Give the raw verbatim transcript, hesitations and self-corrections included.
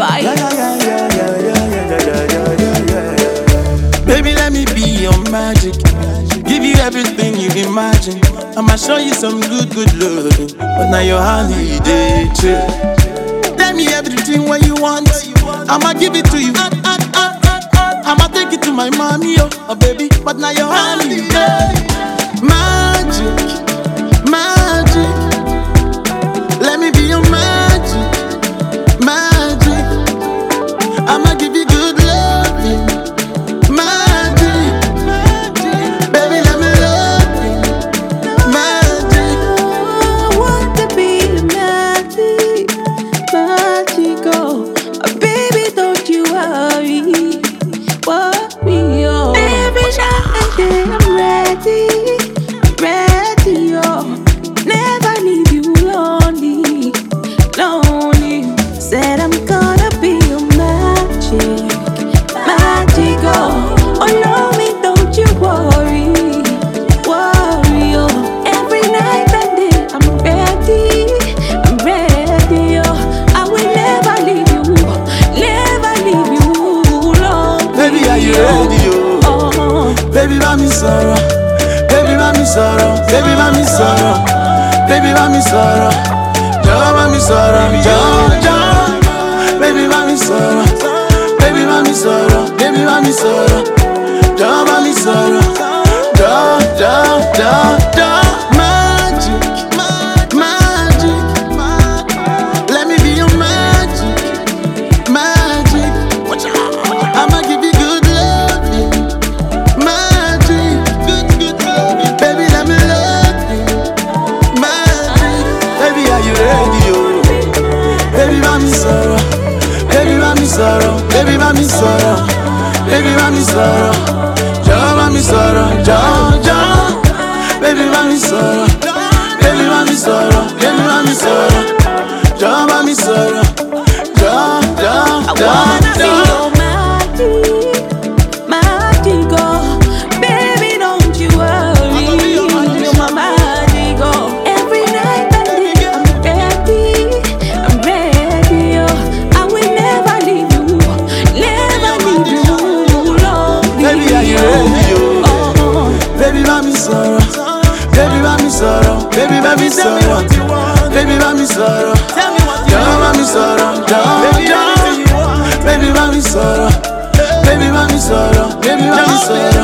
vibe. Yeah, yeah, yeah, yeah, yeah, yeah, yeah, yeah, yeah, yeah, yeah. Baby, let me be your magic. Give you everything you imagine. I'ma show you some good, good loving. But now your holiday chill. Tell me everything what you want. I'ma give it to you. Uh, uh, uh, uh, uh. I'ma take it to my mommy, oh, oh baby. But now your holiday. Magic, magic. Let me be your magic, magic. I'ma give you good loving. Magic, magic. Baby, let me love you. Magic. I want to be the magic, magic, oh. Oh, baby, don't you worry, worry, oh. Every night and day I'm ready, ready, oh. Never leave you lonely, lonely. Said I'm gonna be your magic, magic, oh. Oh, love me, don't you worry, worry, oh. Every night and day I'm ready, I'm ready, oh. I will never leave you, never leave you lonely. Baby, are you ready, oh? Oh, Baby, mami sorrow. Baby, mami sorrow. Baby, mami sorrow. Baby, mami sorrow. Jawa mami sorrow. Jawa, Jawa. Baby, mami sorrow. Baby, mami sorrow. Baby, mami sorrow. Jawa mami sorrow. Jawa, Jawa, Jawa, Jawa. Magic, magic. Let me be your magic, magic. I'ma give you good loving. Magic, good, good loving. Baby, let me love you. Magic. Baby, are you ready, oh? Baby, mami sorrow. Baby, mami sorrow. Baby, mami sorrow. Baby, mami sorrow. Jawa mami sorrow. Jawa, Jawa. Baby, mami sorrow. Baby, mami sorrow. Baby, mami sorrow. Jawa mami sorrow. Jawa, Jawa, I Jawa, wanna be Jawa. your magic, magic, oh. Baby, don't you worry, you're my magic, oh. Every night and day I'm ready, I'm ready, oh. I will never leave you, never leave you lonely. Baby, are you ready, oh? Oh, Baby, mami sorrow. Baby, mami sorrow. Baby, mami sorrow. Baby, mami sorrow. Jawa mami sorrow. Jawa, Jawa. Baby, mami sorrow. Baby, mami sorrow. Baby, mami sorrow.